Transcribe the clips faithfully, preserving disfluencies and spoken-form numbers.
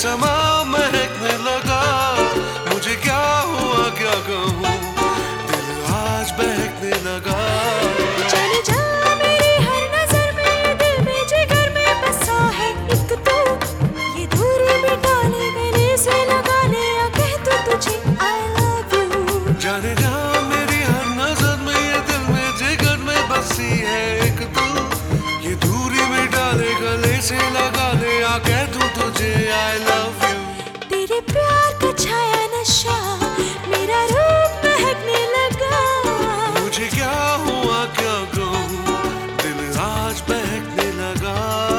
समा महकने लगा, मुझे क्या हुआ क्या कहूँ, दिल आज बहकने लगा। चले जा मेरी हर नजर में, दिल में जिगर में बसा है एक तू, ये दूरी मिटा ले गले से लगा ले, या कह तू तुझे I love you। जाने जा मेरी हर नजर में, ये दिल में जिगर में बसी है एक तू, ये दूरी मिटा ले गले से लगा ले, या कह तू तुझे I love you। तेरे प्यार का छाया नशा मेरा रूप महकने लगा, मुझे क्या हुआ क्या कहूँ, दिल आज बहकने लगा।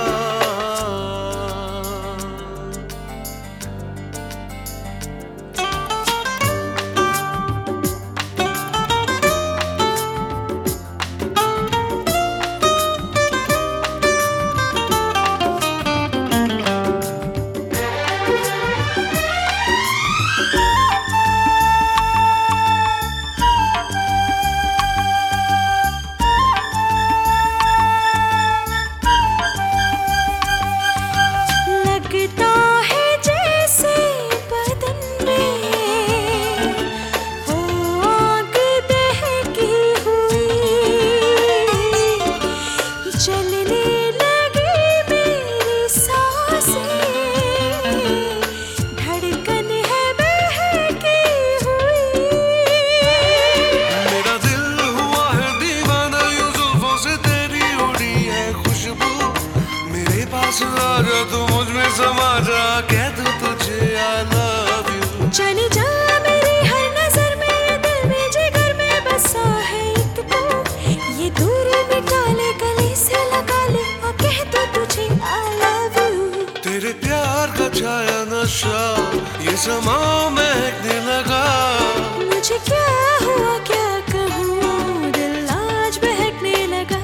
आजा तू मुझ में समा जा, कह दूं तुझे I love you। चली जा मेरी हर नजर में, ये दिल में जिगर में बसा है एक तू, ये दूरी मिटा ले गले से लगा ले, और कह दूं तुझे I love you। तेरे प्यार का छाया नशा ये समा महकने लगा, मुझे क्या हुआ क्या कहूँ, दिल आज बहकने लगा।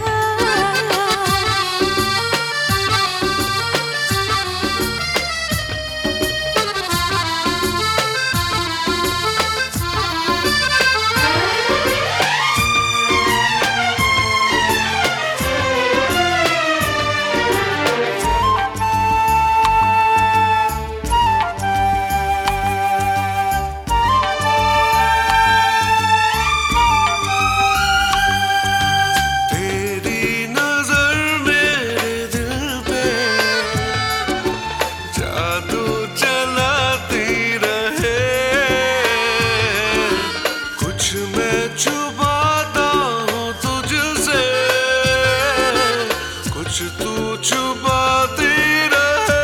छुपाता हूँ तुझसे, कुछ तू छुपाती रहे।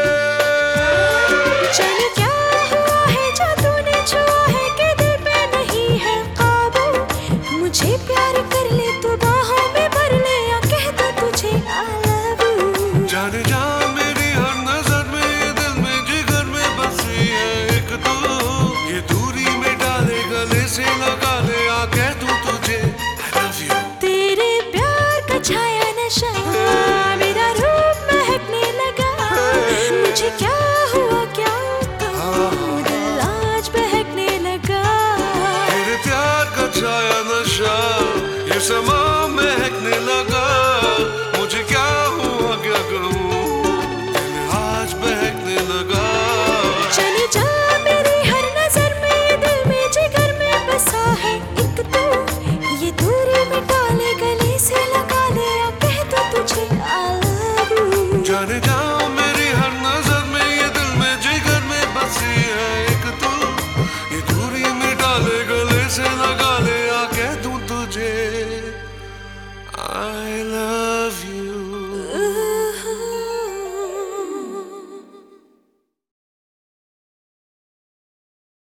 जाने क्या हुआ है जो तूने छुआ है, कि दिल पे नहीं है काबू, मुझे प्यार कर ले तू बाहों में भर ले, या कह दो तुझे I love you। जाने जा मेरी हर नजर में, ये दिल में जिगर में बसी है एक तू, ये दूरी में डाले गले से लगा ले, या कह दूं तुझे I love you। तेरे प्यार का छाया नशा मेरा रूप महकने लगा, मुझे क्या हुआ क्या कहूँ, दिल आज बहकने लगा। तेरे प्यार का छाया नशा ये समा महकने लगा, मुझे क्या हुआ क्या कहूँ, दिल आज बहकने लगा। चली जा मेरी हर नजर में, ये दिल में जिगर में बसा है एक तू, ये दूरी मिटा ले गले से लगा ले, या कह दो तुझे I love you। जाने जा